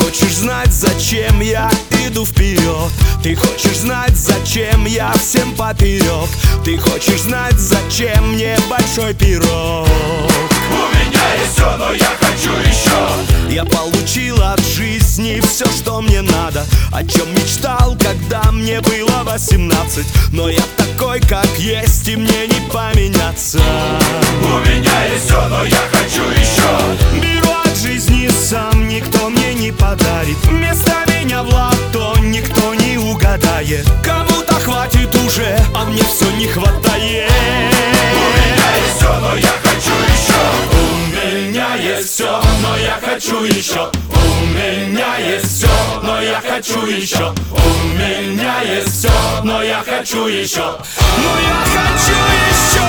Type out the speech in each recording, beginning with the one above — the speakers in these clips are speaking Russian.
хочешь знать, зачем я иду вперед? Ты хочешь знать, зачем я всем поперек? Ты хочешь знать, зачем мне большой пирог? У меня есть все, но я хочу еще. Я получил от жизни все, что мне надо, о чем мечтал, когда мне было 18. Но я такой, как есть, и мне не поменяться. У меня есть все, но я хочу еще. Беру от жизни сам, никто мне не подарит. Вместо меня в лото никто не угадает. Кому-то хватит уже, а мне все не хватает. У меня есть все, но я хочу еще. У меня есть все, но я хочу еще. У меня есть все, но я хочу еще. У меня есть все, но я хочу еще. Но я хочу еще.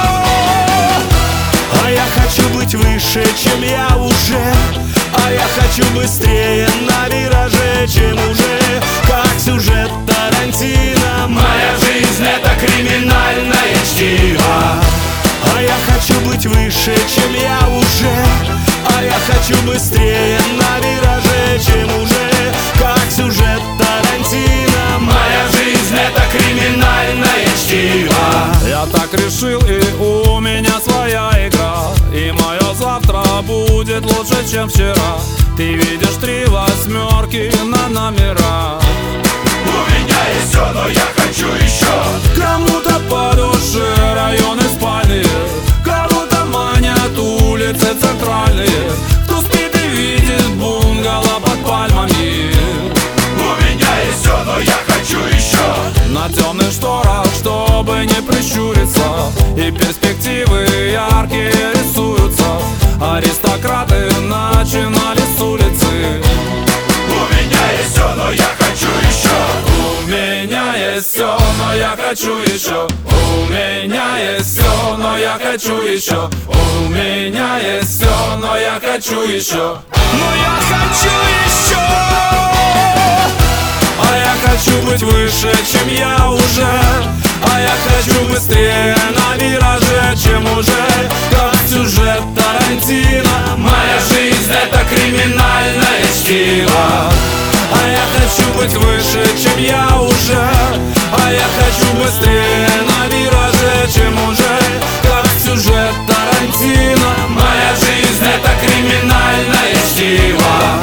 А я хочу быть выше, чем я уже. А я хочу быстрее на вираже, чем уже. Как сюжет Тарантино. Моя жизнь это криминальное чтиво. А я хочу быть выше, чем я уже. А я хочу быстрее на вираже, чем уже. Как сюжет Тарантино. Моя жизнь это криминальное чтиво. Я так решил, и у меня своя игра. И мое завтра будет лучше, чем вчера. Ты видишь 3 восьмерки на номера. У меня есть все, но я хочу еще. Кому-то по душе районы спальные, кого-то манят улицы центральные. Кто спит и видит бунгало под пальмами. У меня есть все, но я хочу еще. На темных шторах, чтобы не прищуриться, и перспективы яркие рисуются. Аристократы начинали с улицы. У меня есть все, но я хочу еще. У меня есть все, но я хочу еще. У меня есть все, но я хочу еще. У меня есть все, но я хочу еще. Но я хочу еще. А я хочу быть выше, чем я уже. А я хочу быстрее на вираже, чем уже. Как сюжет Тарантино. Моя жизнь это криминальное чтиво. А я хочу быть выше, чем я уже. А я хочу быстрее на вираже, чем уже. Как сюжет Тарантино. Моя жизнь это криминальное чтиво.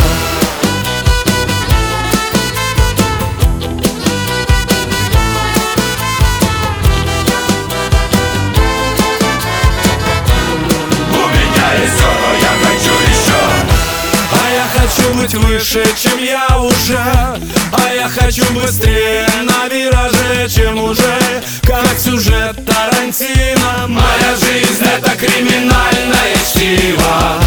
Хочу быть выше, чем я уже. А я хочу быстрее на вираже, чем уже. Как сюжет Тарантино. Моя жизнь это криминальное чтиво.